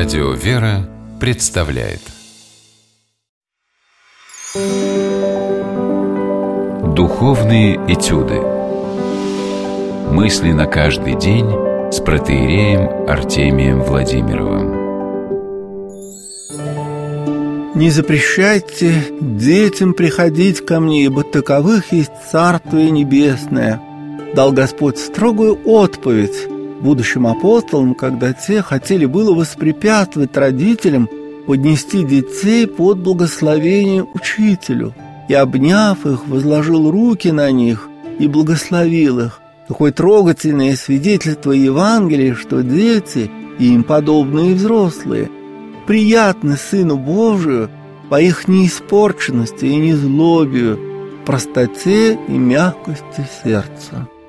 Радио «Вера» представляет Духовные этюды. Мысли на каждый день с протоиереем Артемием Владимировым. «Не запрещайте детям приходить ко мне, ибо таковых есть Царствие Небесное», дал Господь строгую отповедь будущим апостолам, когда те хотели было воспрепятствовать родителям поднести детей под благословение учителю, и, обняв их, возложил руки на них и благословил их. Какое трогательное свидетельство Евангелия, что дети, и им подобные взрослые, приятны Сыну Божию по их неиспорченности и незлобию, простоте и мягкости сердца.